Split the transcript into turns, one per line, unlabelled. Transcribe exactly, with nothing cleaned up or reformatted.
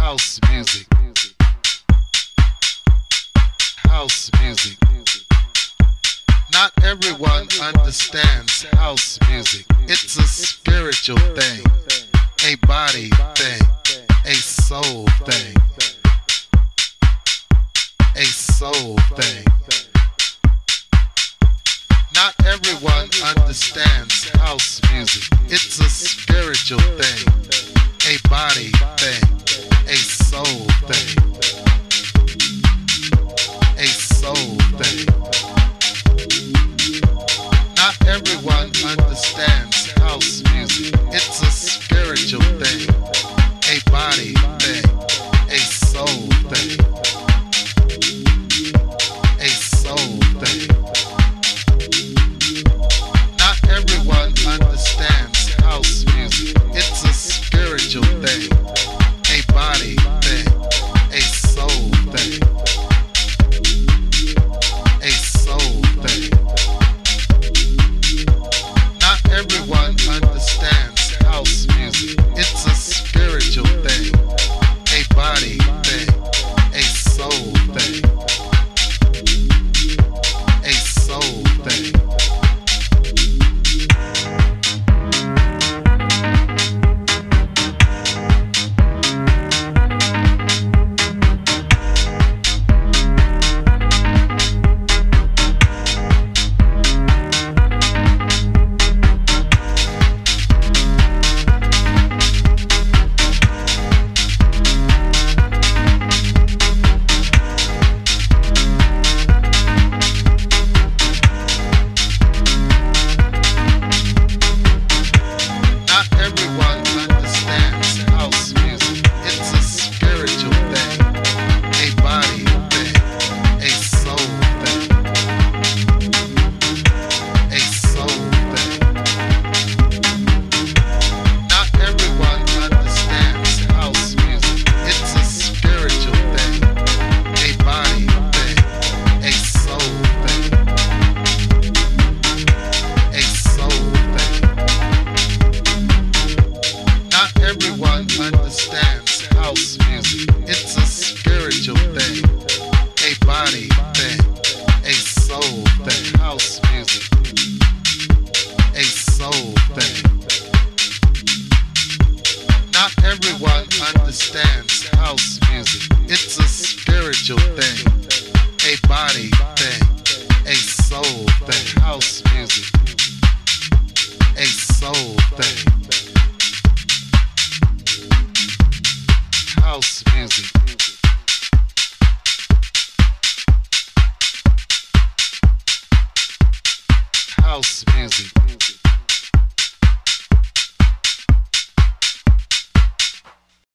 House music. House music. Not everyone understands house music. It's a spiritual thing, a body thing, a soul thing, a soul thing. Not everyone understands house music. It's a spiritual thing, a body thing, a soul thing, a soul thing. Not everyone understands house music. It's a spiritual thing, a body thing, a soul thing, a soul thing. Not everyone understands house music. It's a spiritual thing, a body thing, a soul thing, a soul thing. Not everyone understands house music. It's a spiritual thing, a body thing, a soul thing, a soul thing. Everyone understands house music. It's a spiritual thing, a body thing, a soul thing. House music, a soul thing. Not everyone understands house music. It's a spiritual thing, a body thing, a soul thing. House music, a soul thing. House music. House music.